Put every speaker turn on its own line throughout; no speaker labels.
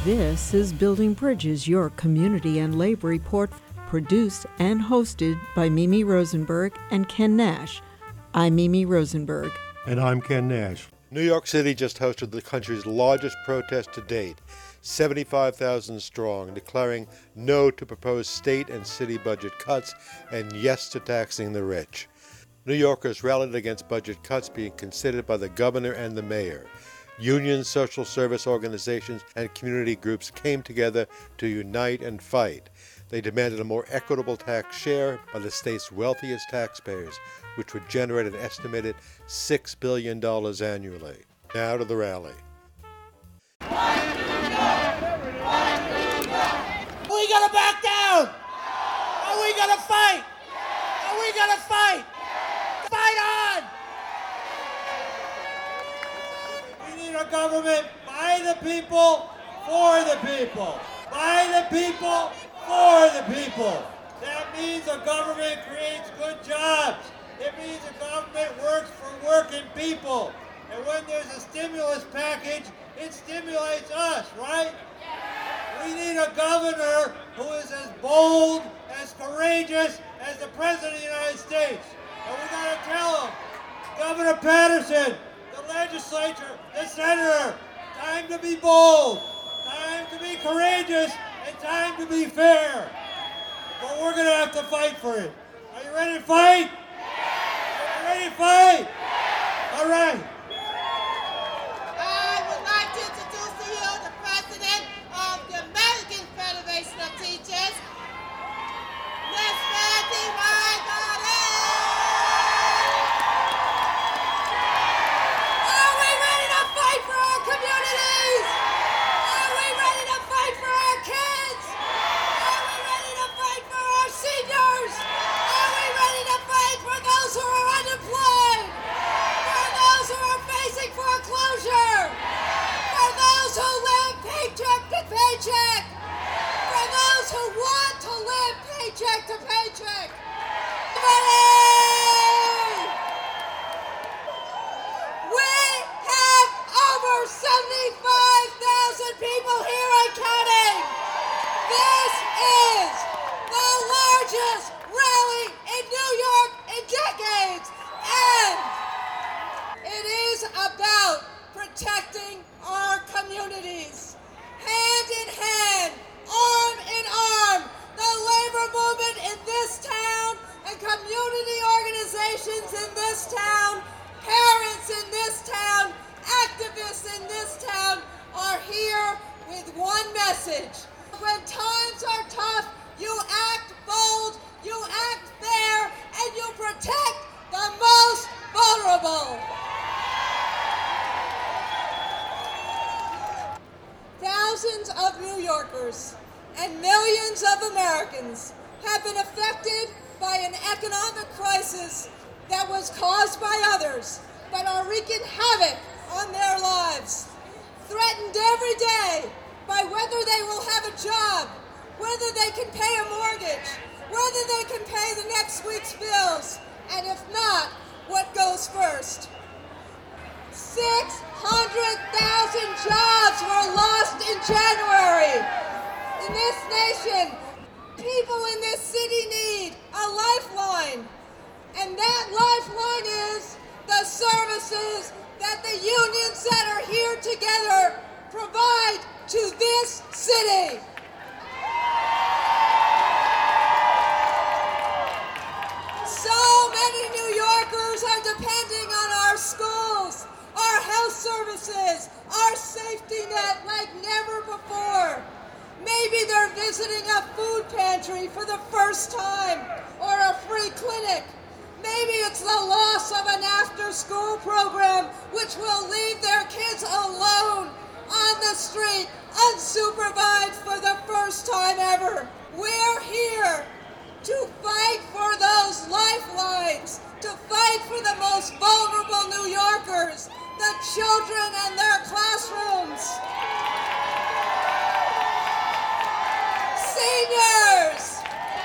This is Building Bridges, your community and labor report, produced and hosted by Mimi Rosenberg and Ken Nash. I'm Mimi Rosenberg.
And I'm Ken Nash. New York City just hosted the country's largest protest to date, 75,000 strong, declaring no to proposed state and city budget cuts and yes to taxing the rich. New Yorkers rallied against budget cuts being considered by the governor and the mayor. Unions, social service organizations, and community groups came together to unite and fight. They demanded a more equitable tax share by the state's wealthiest taxpayers, which would generate an estimated $6 billion annually. Now to the rally.
Are we gonna back down? Are we gonna fight? Are we gonna fight? Fight on! We need a government by the people, for the people. By the people, for the people. That means a government creates good jobs. It means a government works for working people. And when there's a stimulus package, it stimulates us, right? We need a governor who is as bold, as courageous as the President of the United States. And we gotta tell him, Governor Patterson, the legislature, the senator, time to be bold, time to be courageous, and time to be fair. But we're gonna have to fight for it. Are you ready to fight? Are you ready to fight? All right.
I would like to introduce to you the president of the American Federation of Teachers, Miss Betty Margolis. Are we ready to fight for our communities? Are we ready to fight for our kids? Are we ready to fight for our seniors? Are we ready to fight for those who are unemployed? For those who are facing foreclosure? For those who live paycheck to paycheck? For those who want to live paycheck to paycheck? We have over 75,000 people here and counting. This is the largest rally in New York in decades, and it is about protecting our communities. Hand in hand, arm in arm, the labor movement in this town and community organizations in this town, parents in this town, activists in this town are here with one message. When times are tough, you act bold, you act fair, and you protect the most vulnerable. Thousands of New Yorkers and millions of Americans have been affected by an economic crisis that was caused by others, but are wreaking havoc on their lives. Threatened every day by whether they will have a job, whether they can pay a mortgage, whether they can pay the next week's bills, and if not, what goes first. 600,000 jobs were lost in January. In this nation, people in this city need a lifeline. And that lifeline is the services that the unions that are here together provide to this city. So many New Yorkers are depending on our schools, our health services, our safety net like never before. Maybe they're visiting a food pantry for the first time or a free clinic. Maybe it's the loss of an after-school program which will leave their kids alone on the street, unsupervised for the first time ever. We're here to fight for those lifelines, to fight for the most vulnerable New Yorkers, the children and their classrooms. Seniors,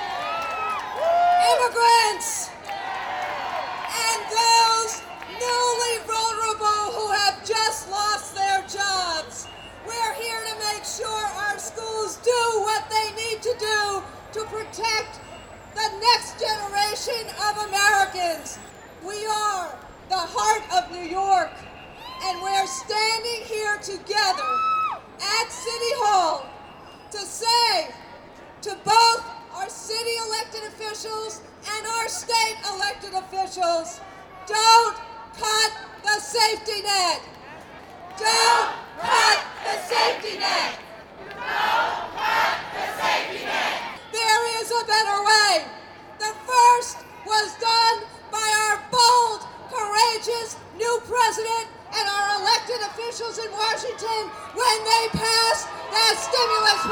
immigrants, and those newly vulnerable who have just lost their jobs. We're here to make sure schools do what they need to do to protect the next generation of Americans. We are the heart of New York, and we're standing here together at City Hall to say to both our city elected officials and our state elected officials, don't cut the safety net. Don't cut the safety net. Don't cut the safety net. There is a better way. The first was done by our bold, courageous new president and our elected officials in Washington when they passed that stimulus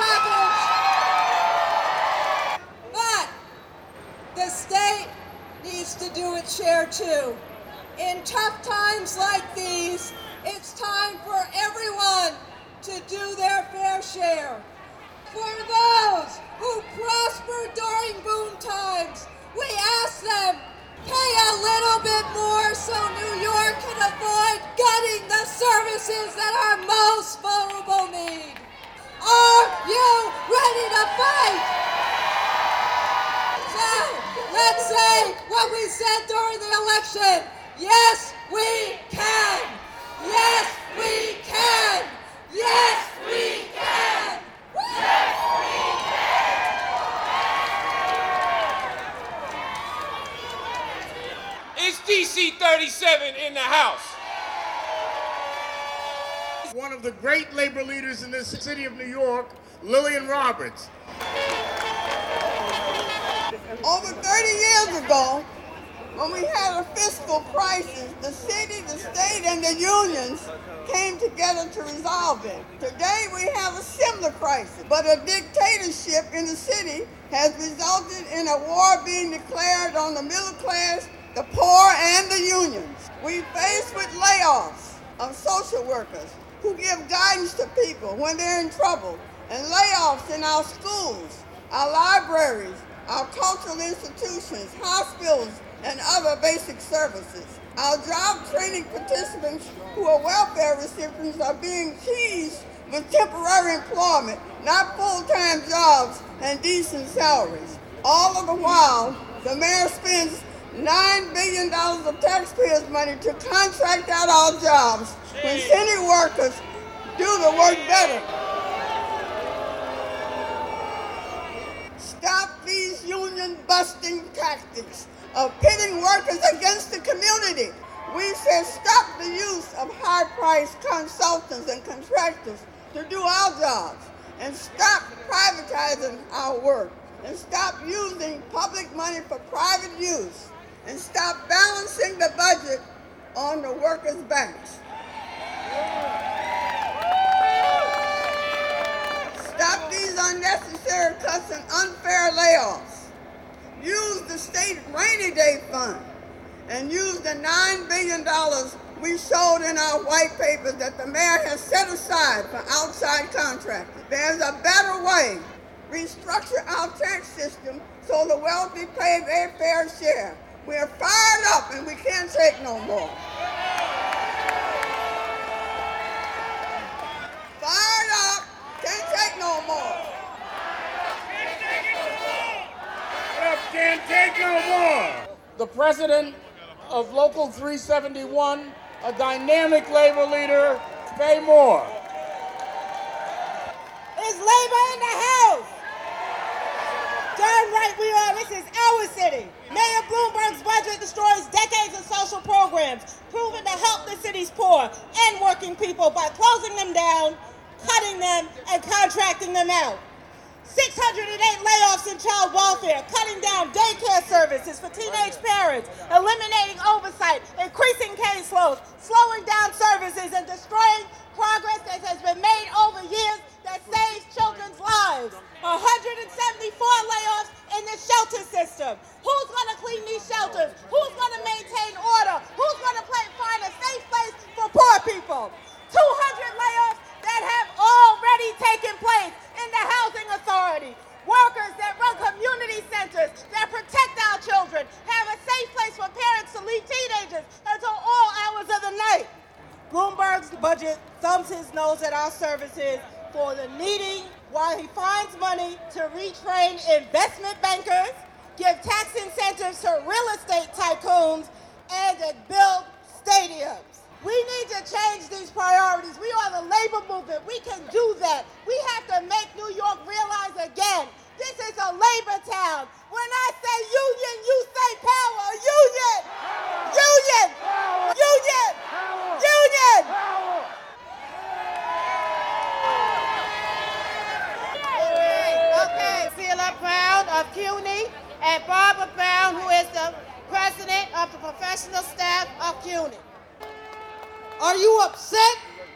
package. But the state needs to do its share too. In tough times like these, it's time for everyone to do their fair share. For those who prosper during boom times, we ask them, pay a little bit more so New York can avoid gutting the services that our most vulnerable need. Are you ready to fight? So, let's say what we said during the election. Yes, we can. Yes, we can. Yes, we can. Yes, we
can. Is DC 37 in the house?
One of the great labor leaders in this city of New York, Lillian Roberts.
Over 30 years ago, when we had a fiscal crisis, the city, the state, and the unions came together to resolve it. Today we have a similar crisis, but a dictatorship in the city has resulted in a war being declared on the middle class, the poor, and the unions. We're faced with layoffs of social workers who give guidance to people when they're in trouble, and layoffs in our schools, our libraries, our cultural institutions, hospitals, and other basic services. Our job training participants who are welfare recipients are being teased with temporary employment, not full-time jobs and decent salaries. All of the while, the mayor spends $9 billion of taxpayers' money to contract out our jobs when city workers do the work better. Stop these union-busting tactics of pitting workers against the community. We said stop the use of high-priced consultants and contractors to do our jobs, and stop privatizing our work, and stop using public money for private use, and stop balancing the budget on the workers' backs. Stop these unnecessary cuts and unfair layoffs. Use the state rainy day fund and use the $9 billion we showed in our white papers that the mayor has set aside for outside contractors. There's a better way. Restructure our tax system so the wealthy pay their fair share. We're fired up and we can't take no more. Fired up, can't take no more.
Can't take no more. The president of Local 371, a dynamic labor leader, pay more.
Is labor in the house? Darn right we are. This is our city. Mayor Bloomberg's budget destroys decades of social programs, proven to help the city's poor and working people by closing them down, cutting them, and contracting them out. 608 layoffs in child welfare, cutting down daycare services for teenage parents, eliminating oversight, increasing caseloads, slowing down services, and destroying progress that has been made over years that saves children's lives. 174 layoffs in the shelter system. Who's going to clean these shelters? Who's going to maintain order? Who's going to find a safe place for poor people? 200 layoffs that have already taken place in the housing authority. Workers that run community centers that protect our children, have a safe place for parents to leave teenagers until all hours of the night. Bloomberg's budget thumbs his nose at our services for the needy while he finds money to retrain investment bankers, give tax incentives to real estate tycoons, and to build stadiums. We need to change these priorities. We are the labor movement. We can do that. We have to make New York realize again, this is a labor town. When I say union, you say power. Union! Union! Union! Union! Okay, Celia Brown of CUNY and Barbara Brown, who is the president of the professional staff of CUNY.
Are you upset?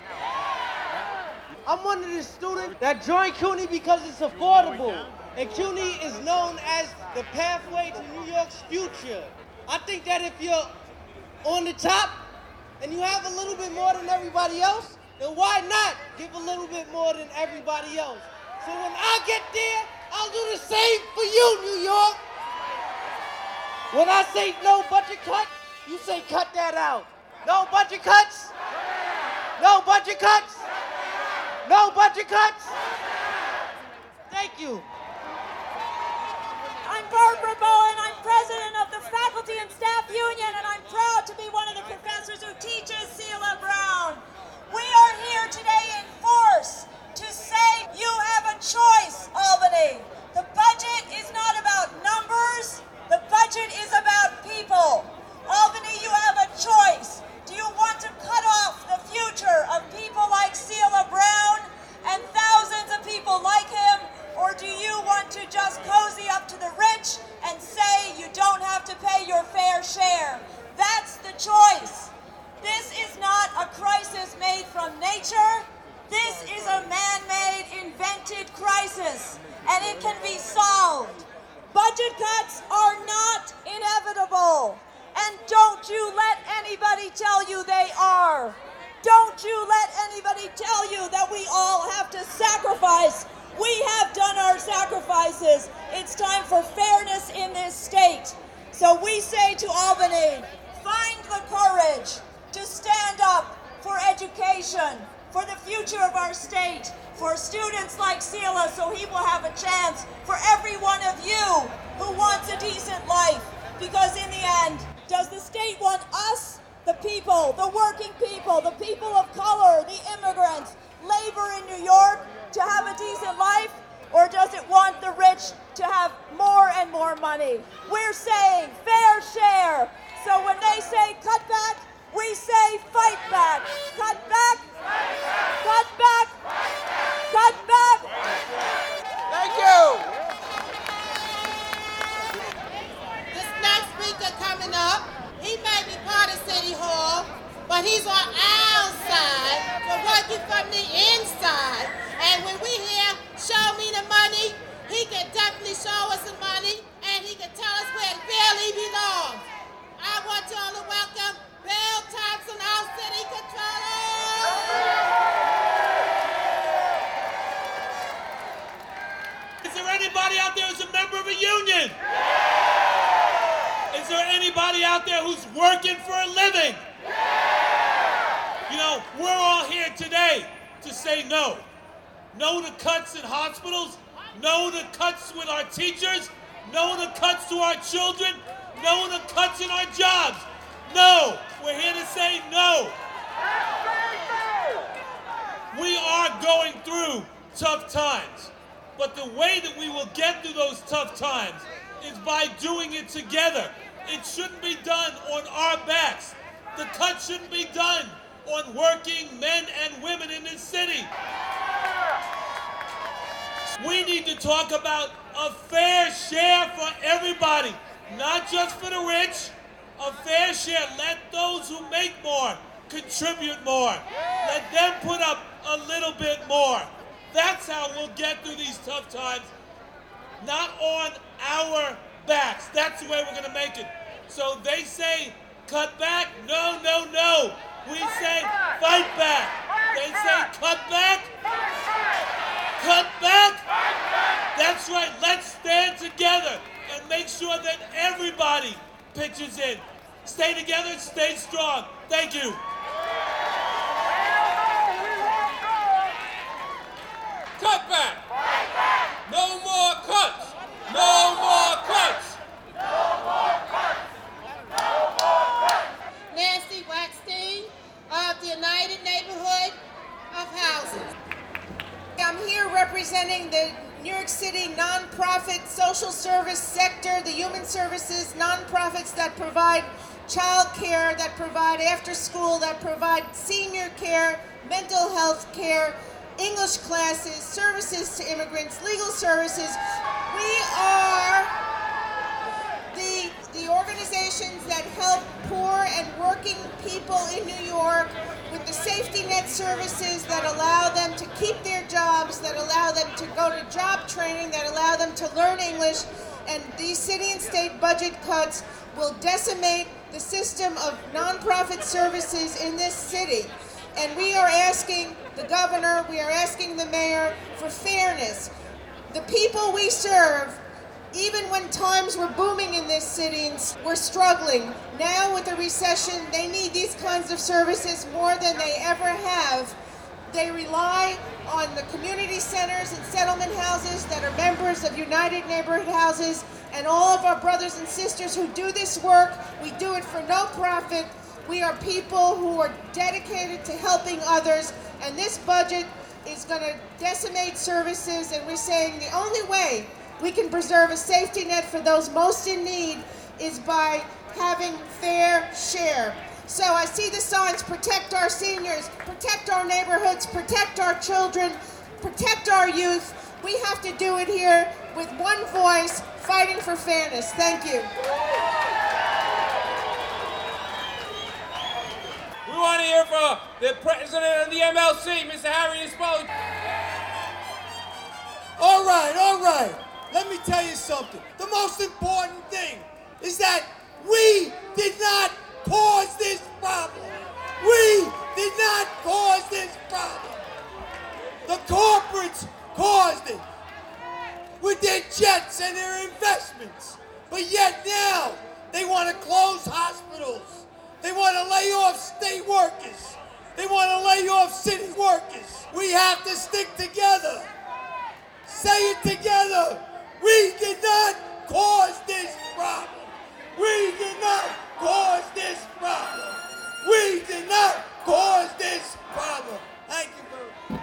I'm one of the students that joined CUNY because it's affordable. And CUNY is known as the pathway to New York's future. I think that if you're on the top and you have a little bit more than everybody else, then why not give a little bit more than everybody else? So when I get there, I'll do the same for you, New York. When I say no budget cut, you say cut that out. No budget cuts? No budget cuts? No budget cuts? Thank you.
I'm Barbara Bowen. I'm president of the Faculty and Staff Union, and I'm proud to be one of the professors who teaches Celia Brown. We are here today in force to say you have a choice, Albany. The budget is not about numbers. The budget is about people. Albany, you have a choice. Do you want to cut off the future of people like Celia Brown and thousands of people like him, or do you want to just cozy up to the rich and say you don't have to pay your fair share? That's the choice. This is not a crisis made from nature. This is a man-made, invented crisis, and it can be solved. Budget cuts are not inevitable. And don't you let anybody tell you they are. Don't you let anybody tell you that we all have to sacrifice. We have done our sacrifices. It's time for fairness in this state. So we say to Albany, find the courage to stand up for education, for the future of our state, for students like Celia, so he will have a chance, for every one of you who wants a decent life. Because in the end, does the state want us, the people, the working people, the people of color, the immigrants, labor in New York to have a decent life? Or does it want the rich to have more and more money? We're saying fair share. So when they say cut back, we say fight back. Cut back, cut back, cut back.
Thank you.
This next speaker coming up, he may be part of City Hall, but he's on our side, for working from the inside. And when we hear, show me the money, he can definitely show us the money, and he can tell us where it really belongs. I want y'all to welcome Bill Thompson, our city controller.
Is there anybody out there who's a member of a union? Is there anybody out there who's working for a living? You know, we're all here today to say no. No to cuts in hospitals, no to cuts with our teachers, no to cuts to our children, no to cuts in our jobs. No, we're here to say no. We are going through tough times, but the way that we will get through those tough times is by doing it together. It shouldn't be done on our backs. The cut shouldn't be done on working men and women in this city. We need to talk about a fair share for everybody, not just for the rich. A fair share. Let those who make more contribute more. Let them put up a little bit more. That's how we'll get through these tough times, not on our backs. That's the way we're going to make it. So they say cut back. No, no, no. We say fight back. They say cut back. Cut back. That's right. Let's stand together and make sure that everybody pitches in. Stay together, stay strong. Thank you.
Fight back! Fight back! No more cuts! No more cuts!
No more cuts! No more cuts!
Nancy Waxstein of the United Neighborhood of Houses. I'm here representing the New York City nonprofit social service sector, the human services nonprofits that provide child care, that provide after school, that provide senior care, mental health care, English classes, services to immigrants, legal services. We are the organizations that help poor and working people in New York with the safety net services that allow them to keep their jobs, that allow them to go to job training, that allow them to learn English. And these city and state budget cuts will decimate the system of nonprofit services in this city. And we are asking the governor, we are asking the mayor for fairness. The people we serve, even when times were booming in this city and we're struggling, now with the recession, they need these kinds of services more than they ever have. They rely on the community centers and settlement houses that are members of United Neighborhood Houses, and all of our brothers and sisters who do this work. We do it for no profit. We are people who are dedicated to helping others, and this budget is going to decimate services, and we're saying the only way we can preserve a safety net for those most in need is by having fair share. So I see the signs: protect our seniors, protect our neighborhoods, protect our children, protect our youth. We have to do it here with one voice, fighting for fairness. Thank you.
We want to hear from the president of the MLC, Mr. Harry Esposito.
All right. Let me tell you something. The most important thing is that we did not cause this problem. We did not cause this problem. The corporates caused it with their jets and their investments. But yet now they want to close hospitals. They want to lay off state workers. They want to lay off city workers. We have to stick together. Say it together. We did not cause this problem. We did not cause this problem. We did not cause this problem. Thank you very much.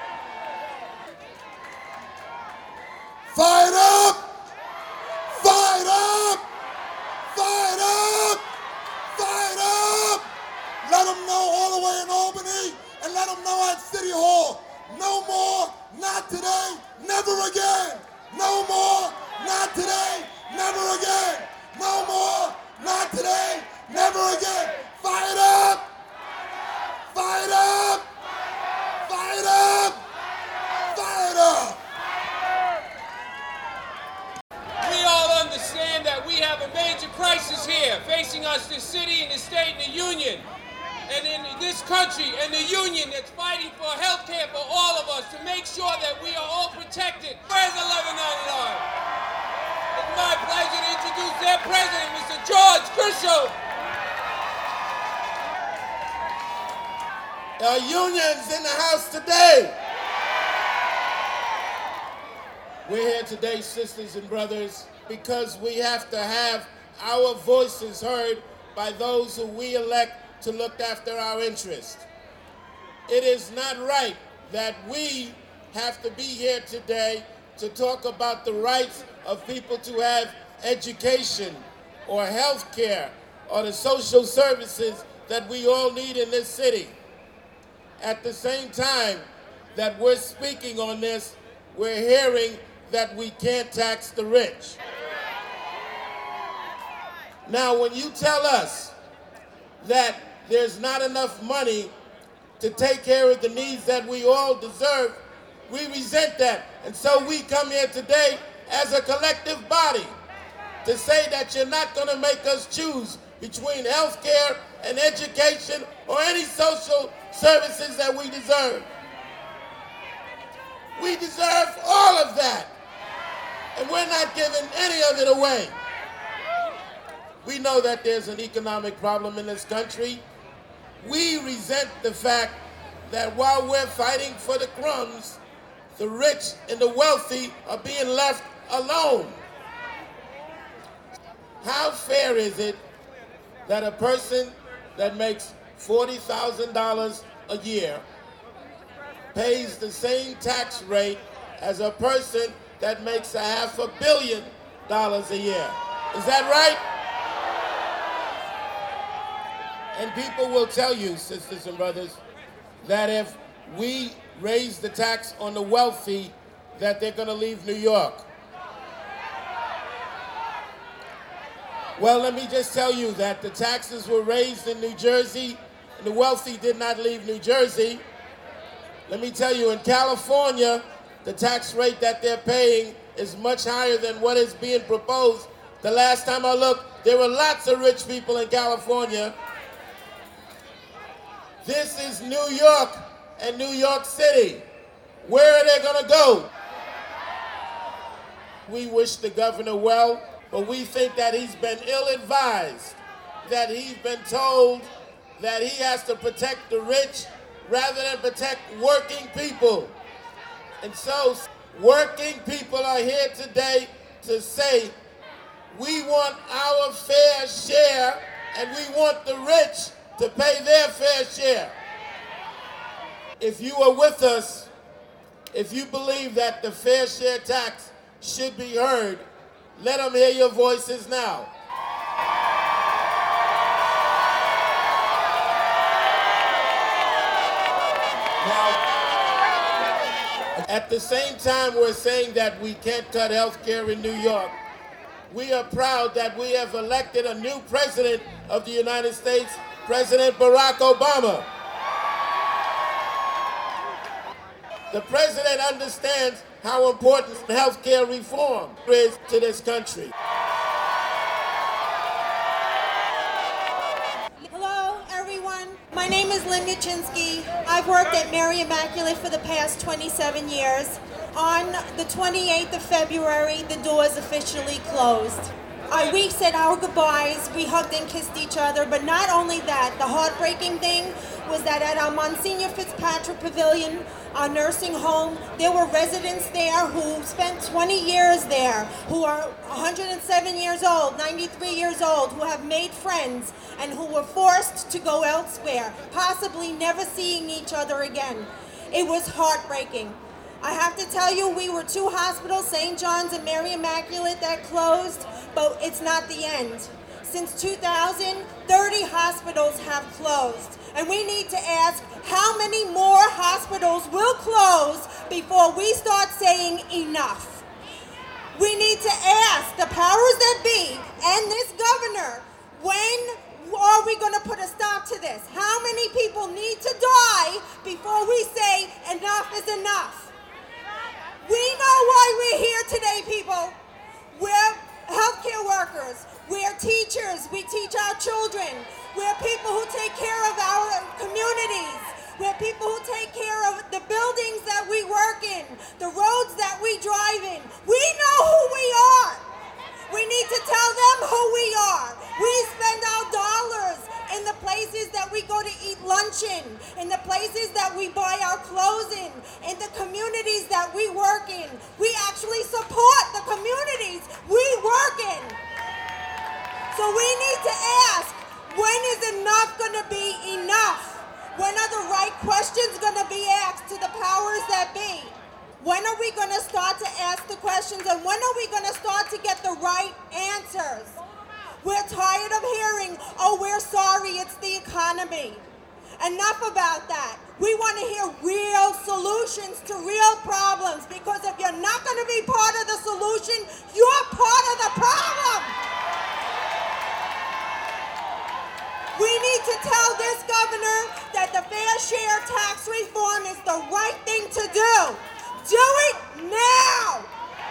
Fight up! Fight up! Fight up! Fight up! Let them know all the way in Albany, and let them know at City Hall. No more, not today, never again. No more, not today, never again. No more, not today, never again. Fight up! Fight up! Fight up! Fight up!
We all understand that we have a major crisis here facing us, the city and the state and the union. And in this country and the union that's fighting for health care for all of us to make sure that we are all protected. Where's 1199? It's my pleasure to introduce their president, Mr. George Grisho.
Our union's in the house today. We're here today, sisters and brothers, because we have to have our voices heard by those who we elect to look after our interests. It is not right that we have to be here today to talk about the rights of people to have education or health care or the social services that we all need in this city. At the same time that we're speaking on this, we're hearing that we can't tax the rich. Now, when you tell us that there's not enough money to take care of the needs that we all deserve, we resent that. And so we come here today as a collective body to say that you're not going to make us choose between health care and education or any social services that we deserve. We deserve all of that, and we're not giving any of it away. We know that there's an economic problem in this country. We resent the fact that while we're fighting for the crumbs,
the rich and the wealthy are being left alone. How fair is it that a person that makes $40,000 a year pays the same tax rate as a person that makes $500 million a year? Is that right? And people will tell you, sisters and brothers, that if we raise the tax on the wealthy, that they're going to leave New York. Well, let me just tell you that the taxes were raised in New Jersey, and the wealthy did not leave New Jersey. Let me tell you, in California, the tax rate that they're paying is much higher than what is being proposed. The last time I looked, there were lots of rich people in California. This is New York and New York City. Where are they going to go? We wish the governor well, but we think that he's been ill-advised, that he's been told that he has to protect the rich rather than protect working people. And so working people are here today to say, we want our fair share and we want the rich to pay their fair share. If you are with us, if you believe that the fair share tax should be heard, let them hear your voices now. Now, at the same time we're saying that we can't cut health care in New York, we are proud that we have elected a new president of the United States, President Barack Obama. The president understands how important health care reform is to this country.
Hello, everyone. My name is Lynn Muchinsky. I've worked at Mary Immaculate for the past 27 years. On the 28th of February, the doors officially closed. We said our goodbyes, we hugged and kissed each other, but not only that, the heartbreaking thing was that at our Monsignor Fitzpatrick Pavilion, our nursing home, there were residents there who spent 20 years there, who are 107 years old, 93 years old, who have made friends, and who were forced to go elsewhere, possibly never seeing each other again. It was heartbreaking. I have to tell you, we were two hospitals, St. John's and Mary Immaculate, that closed, but it's not the end. Since 2000, 30 hospitals have closed. And we need to ask how many more hospitals will close before we start saying enough. We need to ask the powers that be and this governor, when are we going to put a stop to this? How many people need to die before we say enough is enough? We know why we're here today, people. We're healthcare workers. We're teachers. We teach our children. We're people who take care of our communities. We're people who take care of the buildings that we work in, the roads that we drive in. We know who we are. We need to tell them who we are. We spend our dollars in the places that we go to eat lunch in the places that we buy our clothes in the communities that we work in. We actually support the communities we work in. So we need to ask, when is enough going to be enough? When are the right questions going to be asked to the powers that be? When are we going to start to ask the questions, and when are we going to start to get the right answers? We're tired of hearing, oh, we're sorry, it's the economy. Enough about that. We want to hear real solutions to real problems, because if you're not going to be part of the solution, you're part of the problem. We need to tell this governor that the fair share tax reform is the right thing to do. Do it now!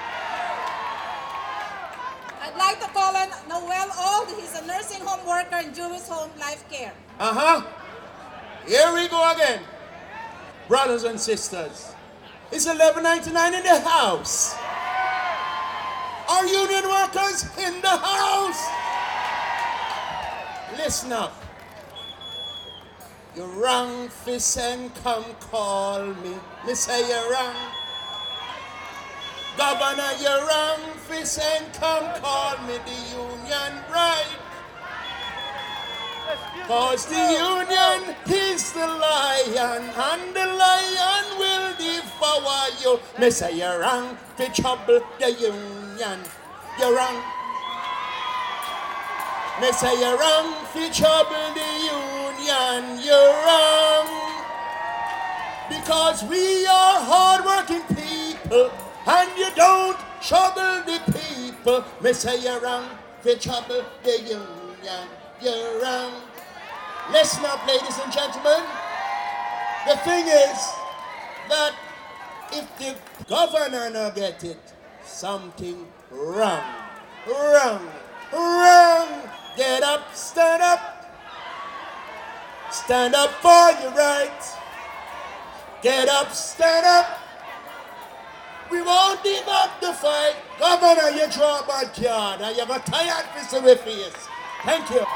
I'd like to call on Noel Old. He's a nursing home worker in Jewish Home Life Care.
Here we go again. Brothers and sisters, it's 11:99 in the house. Are union workers in the house? Listen up. You wrong, fist and come call me. Me say you wrong. Governor, you're wrong, fish and come call me the union bride. Cause the union is the lion, and the lion will devour you. Me say you're wrong, fi trouble the union. You're wrong. Me say you're wrong, fi trouble the union. You're wrong. Because we are hard-working people, and you don't trouble the people. Me say you're wrong, fi trouble the union. You're wrong. Listen up, ladies and gentlemen. The thing is that if the governor not get it, something wrong. Wrong. Wrong. Get up, stand up. Stand up for your rights. Get up, stand up. We won't give up the fight. Governor, you draw a bad card. I have a tired fist of your face. Thank you.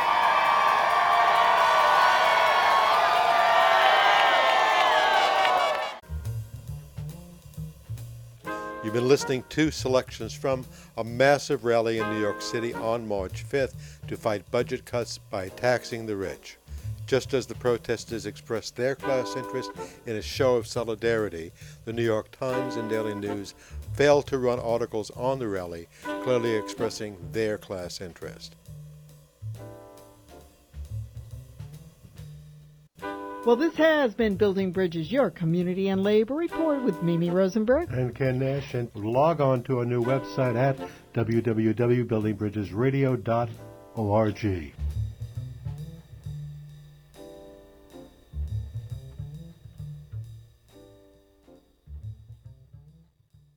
You've been listening to selections from a massive rally in New York City on March 5th to fight budget cuts by taxing the rich. Just as the protesters expressed their class interest in a show of solidarity, the New York Times and Daily News failed to run articles on the rally, clearly expressing their class interest.
Well, this has been Building Bridges, your community and labor report with Mimi Rosenberg
and Ken Nash. And log on to our new website at www.buildingbridgesradio.org.